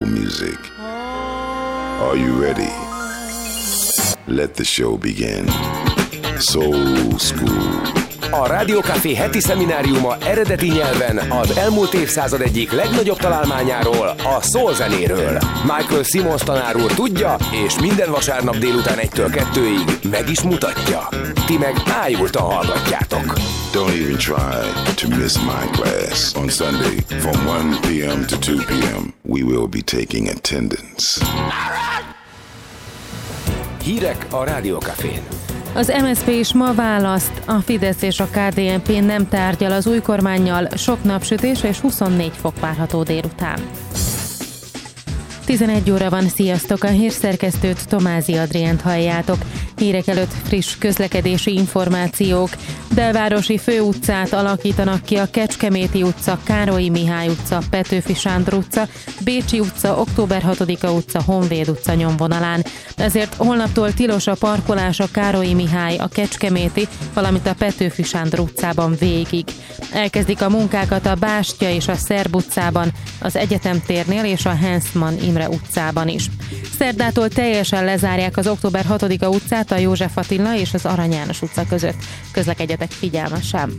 music. Are you ready? Let the show begin. Soul School. A Rádió Café heti szemináriuma eredeti nyelven az elmúlt évszázad egyik legnagyobb találmányáról, a soul zenéről. Michael Simmons tanár úr tudja, és minden vasárnap délután 1-től 2-ig meg is mutatja. Ti meg ájultan hallgatjátok. Don't even try to miss my class. On Sunday from 1 p.m. to 2 p.m. we will be taking attendance. Hírek a Rádió Cafén. Az MSZP is ma választ, a Fidesz és a KDNP nem tárgyal az új kormánnyal, sok napsütés és 24 fok várható délután. 11 óra van, sziasztok! A hírszerkesztőt, Tomázi Adriánt halljátok. Hírek előtt friss közlekedési információk. Belvárosi főutcát alakítanak ki a Kecskeméti utca, Károlyi Mihály utca, Petőfi Sándor utca, Bécsi utca, Október 6-a utca, Honvéd utca nyomvonalán. Ezért holnaptól tilos a parkolás a Károlyi Mihály, a Kecskeméti, valamint a Petőfi Sándor utcában végig. Elkezdik a munkákat a Bástya és a Szerb utcában, az Egyetemtérnél és a Hensman Imre utcában is. Szerdától teljesen lezárják az Október 6-a utcát a József Attila és az Arany János utca között. Közlekedjetek figyelmesen!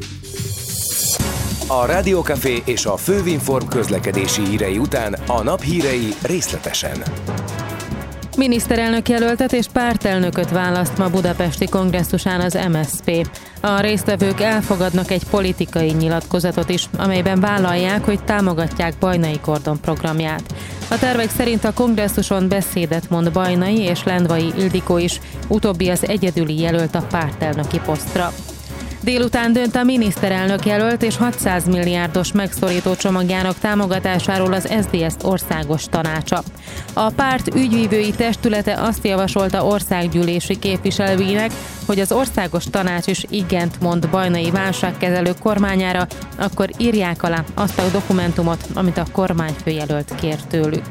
A Rádió Café és a Fővinform közlekedési hírei után a nap hírei részletesen. Miniszterelnök jelöltet és pártelnököt választ ma budapesti kongresszusán az MSZP. A résztvevők elfogadnak egy politikai nyilatkozatot is, amelyben vállalják, hogy támogatják Bajnai Gordon programját. A tervek szerint a kongresszuson beszédet mond Bajnai és Lendvai Ildikó is, utóbbi az egyedüli jelölt a pártelnöki posztra. Délután dönt a miniszterelnök jelölt és 600 milliárdos megszorító csomagjának támogatásáról az SZDSZ országos tanácsa. A párt ügyvívői testülete azt javasolta országgyűlési képviselőinek, hogy az országos tanács is igent mond Bajnai válságkezelő kormányára, akkor írják alá azt a dokumentumot, amit a kormányfőjelölt kér tőlük.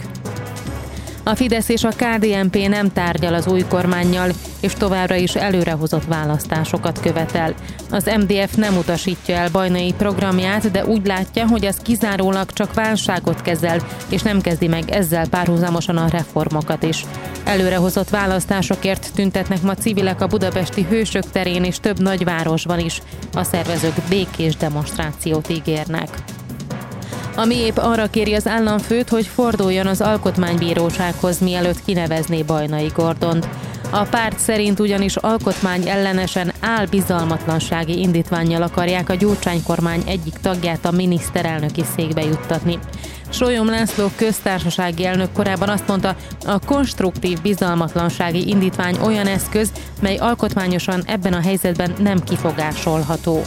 A Fidesz és a KDNP nem tárgyal az új kormánnyal, és továbbra is előrehozott választásokat követel. Az MDF nem utasítja el Bajnai programját, de úgy látja, hogy az kizárólag csak válságot kezel, és nem kezdi meg ezzel párhuzamosan a reformokat is. Előrehozott választásokért tüntetnek ma civilek a budapesti Hősök terén és több nagyvárosban is. A szervezők békés demonstrációt ígérnek. A MIÉP arra kéri az államfőt, hogy forduljon az alkotmánybírósághoz, mielőtt kinevezné Bajnai Gordont. A párt szerint ugyanis alkotmányellenesen álbizalmatlansági indítvánnyal akarják a Gyurcsány-kormány egyik tagját a miniszterelnöki székbe juttatni. Sólyom László köztársasági elnök korábban azt mondta, a konstruktív bizalmatlansági indítvány olyan eszköz, mely alkotmányosan ebben a helyzetben nem kifogásolható.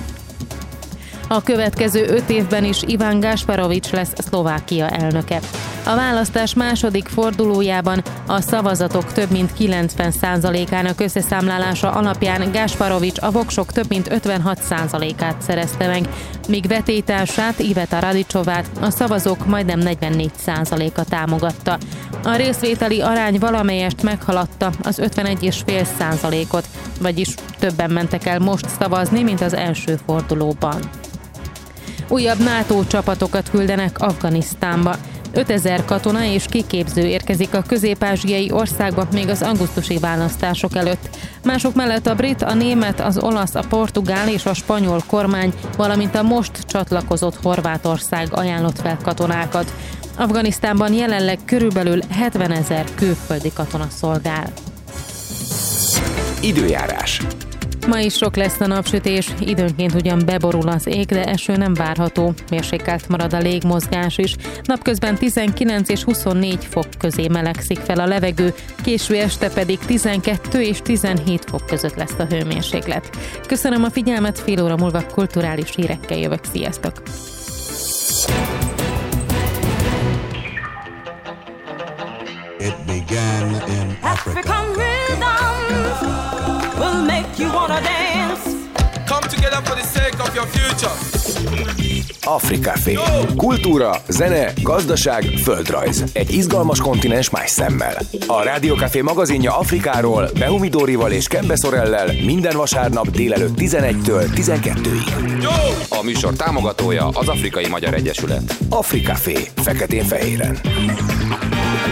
A következő 5 évben is Iván Gašparovič lesz Szlovákia elnöke. A választás második fordulójában a szavazatok több mint 90%-ának összeszámlálása alapján Gašparovič a voksok több mint 56%-át szerezte meg, míg vetélytársát, Iveta Radičovát a szavazók majdnem 44%-a támogatta. A részvételi arány valamelyest meghaladta az 51,5%-ot, vagyis többen mentek el most szavazni, mint az első fordulóban. Újabb NATO csapatokat küldenek Afganisztánba. 5000 katona és kiképző érkezik a közép-ázsiai országba még az augusztusi választások előtt. Mások mellett a brit, a német, az olasz, a portugál és a spanyol kormány, valamint a most csatlakozott Horvátország ajánlott fel katonákat. Afganisztánban jelenleg körülbelül 70 000 külföldi katona szolgál. Időjárás. Ma is sok lesz a napsütés, időnként ugyan beborul az ég, de eső nem várható. Mérsékelt marad a légmozgás is. Napközben 19 és 24 fok közé melegszik fel a levegő, késő este pedig 12 és 17 fok között lesz a hőmérséklet. Köszönöm a figyelmet, fél óra múlva kulturális hírekkel jövök. Sziasztok! It began in Africa. African rhythm will make you wanna dance. Come together for the sake of your future. Africafé. Kultúra, zene, gazdaság, földrajz. Egy izgalmas kontinens más szemmel. A Rádió Café magazinja Afrikáról Behumi Dórival és Kembe Szorellel minden vasárnap délelőtt 11-től 12-ig. A műsor támogatója az Afrikai Magyar Egyesület. Africafé. Feketén-fehéren.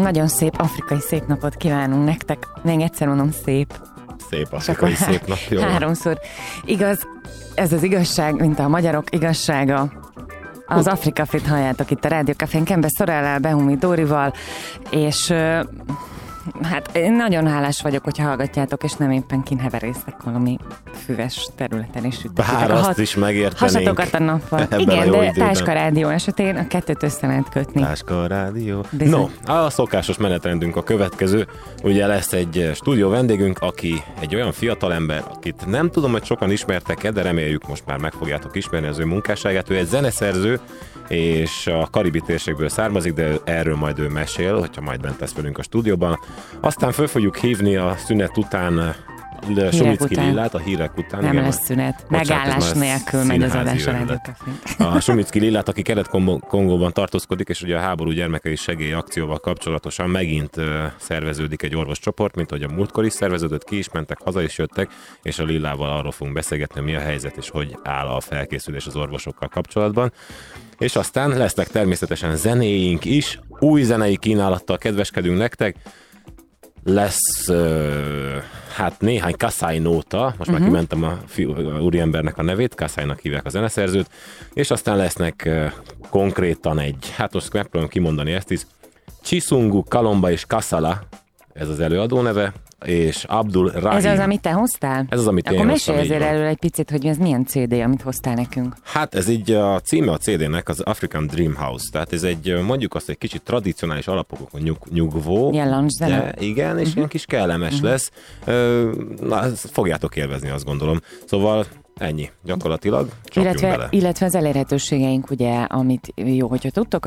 nagyon szép afrikai szép napot kívánunk nektek. Még egyszer mondom, szép. Szép afrikai szép nap, jó. 3-szor. Igaz, ez az igazság, mint a magyarok igazsága. Az Afrika Fit halljátok itt a Rádió Cafén Kembe Szorellel, Behumi Dórival, és hát én nagyon hálás vagyok, hogyha hallgatjátok, és nem éppen kinheverésztek valami füves területen is sütök. Bár azt is megértenénk. Hasatokat a nappal. Igen, de Táska Rádió esetén a kettőt össze lehet kötni. Táska Rádió. No, a szokásos menetrendünk a következő. Ugye lesz egy stúdió vendégünk, aki egy olyan fiatalember, akit nem tudom, hogy sokan ismertek-e, de reméljük most már meg fogjátok ismerni az ő munkásságát. Ő egy zeneszerző, és a karibi térségből származik, de erről majd ő mesél, hogyha majd bent lesz velünk a stúdióban. Aztán föl fogjuk hívni a szünet után Sumicki Lillát, a hírek után. Nem igen, lesz szünet. Megállás nélkül megy az adás a Rádió Cafén. A Sumicki Lillát, aki Kelet-Kongóban tartózkodik, és ugye a háború gyermekei segélyakcióval kapcsolatosan megint szerveződik egy orvoscsoport, mint hogy a múltkor is szerveződött, ki is mentek, haza is jöttek, és a Lillával arról fogunk beszélgetni, mi a helyzet, és hogy áll a felkészülés az orvosokkal kapcsolatban. És aztán lesznek természetesen zenéink is, új zenei kínálattal kedveskedünk nektek, lesz hát néhány Kasai nóta, most már kimentem a úriembernek a nevét, Kasainak hívják a zeneszerzőt, és aztán lesznek konkrétan hát most megpróbálom kimondani ezt is, Chisungu, Kalomba és Kasala, ez az előadó neve, és Abdul Rahim. Ez az, amit te hoztál? Ez az, amit én hoztam. Akkor mesélj azért erről egy picit, hogy ez milyen CD, amit hoztál nekünk. Hát ez így a címe a CD-nek az African Dream House, tehát ez egy, mondjuk azt, egy kicsit tradicionális alapokon nyugvó. Ilyen lounge-zene. Igen, és ilyen kis kellemes lesz. Na, fogjátok élvezni, azt gondolom. Szóval ennyi, gyakorlatilag. Illetve az elérhetőségeink, ugye, amit jó, hogyha tudtok, a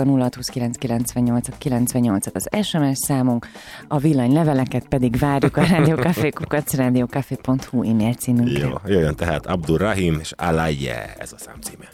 062998 az SMS számunk, a villanyleveleket pedig várjuk a radiocafé@radiocafé.hu e-mail címünkre. Jó, jöjjön tehát Abdul Rahim és Alaye, ez a szám címe.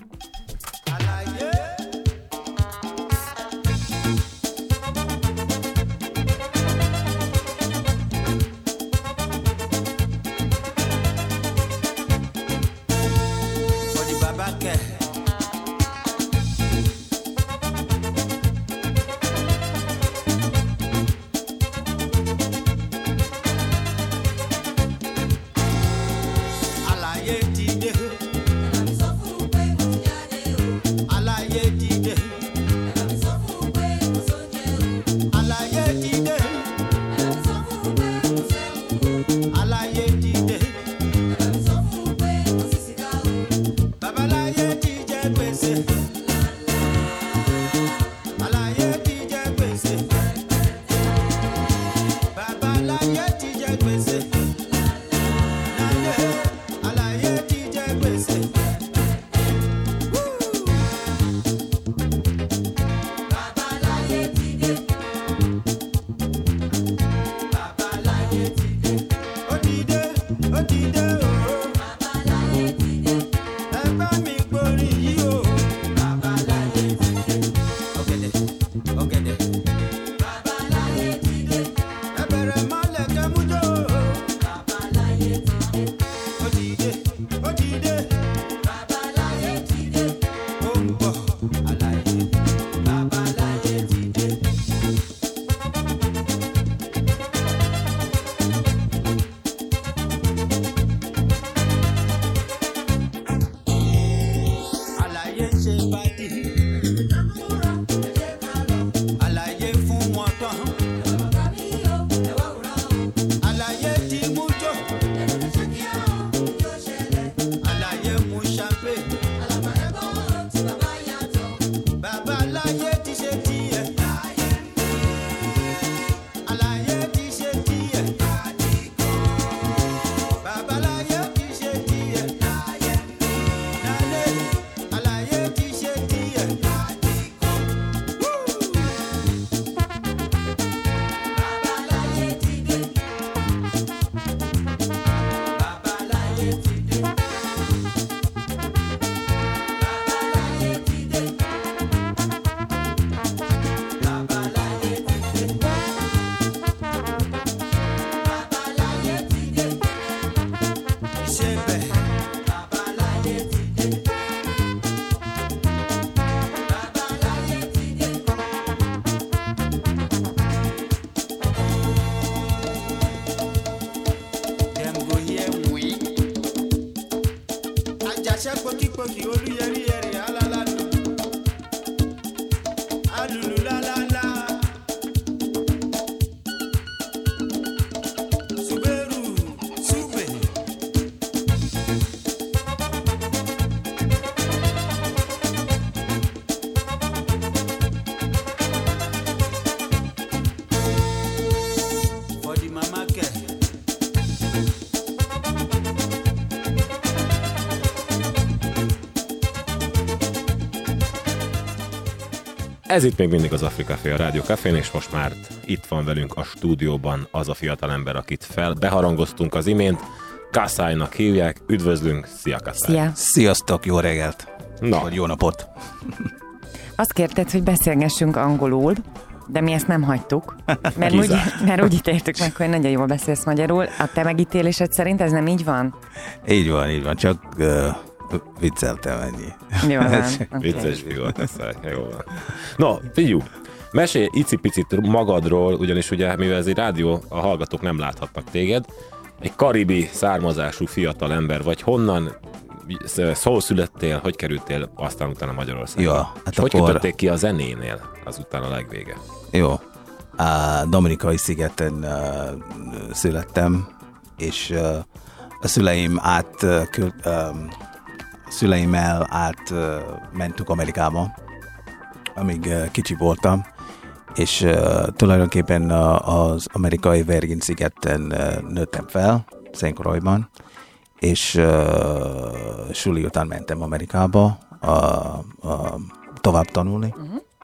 Ez itt még mindig az Afrika Café, a Rádió Cafén, és most már itt van velünk a stúdióban az a fiatalember, akit beharangoztunk az imént. Kassálynak hívják, üdvözlünk, szia Kassály! Szia! Sziasztok, jó reggelt! Na. Vagy jó napot! Azt kérted, hogy beszélgessünk angolul, de mi ezt nem hagytuk, mert úgy ítéltük meg, hogy nagyon jól beszélsz magyarul. A te megítélésed szerint ez nem így van? Így van, csak vicceltem ennyi. Jó van. Vicces fiú, Kassály, jó van. No, figyelj, mesélj icipicit magadról, ugyanis ugye, mivel ez egy rádió, a hallgatók nem láthatnak téged, egy karibi származású fiatal ember vagy, honnan születtél, hogy kerültél aztán utána Magyarországra? Ja, hát hogy akkor... kötötték ki a zenénél azután a legvége? Jó, a Dominikai szigeten születtem, és a szüleimmel mentünk Amerikába, amíg kicsi voltam, és tulajdonképpen az amerikai Virgin szigeten nőttem fel, Szénkorolyban, és suli után mentem Amerikába tovább tanulni.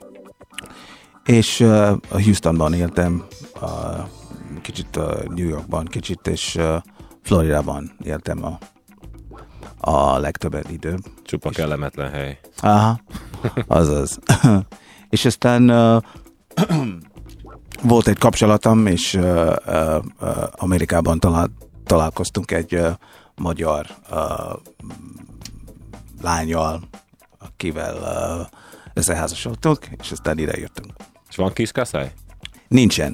És Houstonban éltem, kicsit New Yorkban, kicsit, és Floridában éltem a legtöbb idő. Csupa kellemetlen hely. Aha, azaz. És aztán volt egy kapcsolatom, és Amerikában találkoztunk egy magyar lányjal, akivel összeházasodtunk, és aztán ide jöttünk. És van kis Kassály? Nincsen.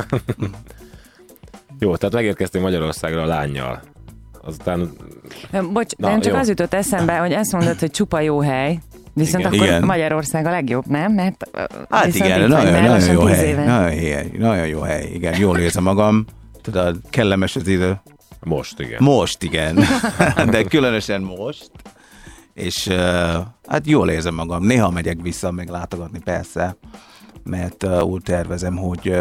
Jó, tehát megérkeztél Magyarországra a lánnyal. Azután... Bocs, nem csak az jutott eszembe, hogy azt mondod, hogy csupa jó hely, viszont igen, akkor igen. Magyarország a legjobb, nem? Mert hát igen, nagyon jó hely. Nagyon jó hely, igen. Jól érzem magam. Tudod, kellemes az idő. Most igen. De különösen most. És hát jól érzem magam. Néha megyek vissza meglátogatni, persze, mert úgy tervezem,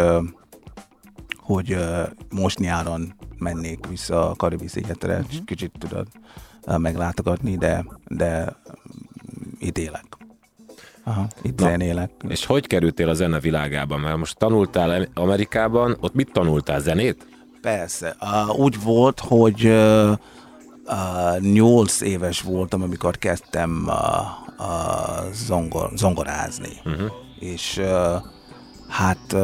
hogy most nyáron mennék vissza a Karibi szigetre, és kicsit tudod meglátogatni, de itt élek. Aha, itt zenélek. És hogy kerültél a zene világába? Mert most tanultál Amerikában, ott mit tanultál, zenét? Persze. Úgy volt, hogy 8 éves voltam, amikor kezdtem zongorázni. És hát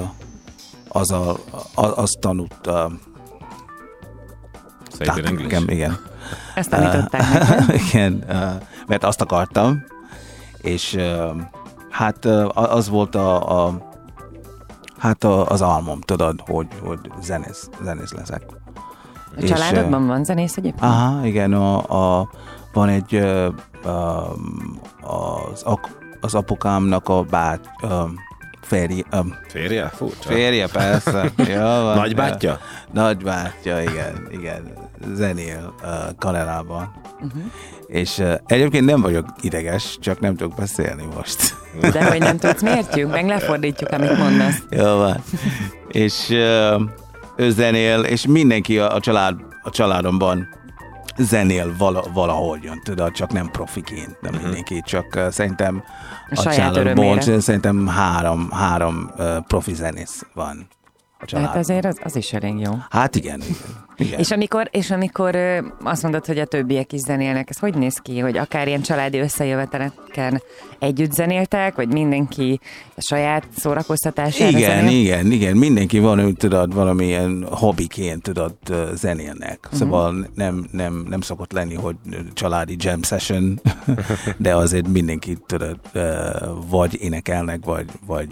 azt tanultam. Igen. Ezt tanították. Igen, mert azt akartam, és hát az volt az álmom, tudod, hogy zenész leszek. A családodban van zenész egyébként? Aha, igen, van egy az apukámnak a férje? Furcsa. Férje, persze. Ja, nagybátyja? Nagybátyja, igen. Zenél Kanadában. És egyébként nem vagyok ideges, csak nem tudok beszélni most. De hogy nem tudsz, mértjük, meg lefordítjuk, amit mondasz. Jó van. És ő zenél, és mindenki a családomban zenél valahogyan, tudod, csak nem profiként, nem mindenki, csak szerintem a családomban szerintem három profi zenész van. Hát ezért az is elég jó. Hát igen. És amikor azt mondod, hogy a többiek is zenélnek, ez hogy néz ki, hogy akár ilyen családi összejöveteleken együtt zenéltek, vagy mindenki a saját szórakoztatására zenél? Igen, mindenki tudod, valamilyen hobbiként tudod zenélnek. Szóval nem szokott lenni, hogy családi jam session, de azért mindenki tudod, vagy énekelnek, vagy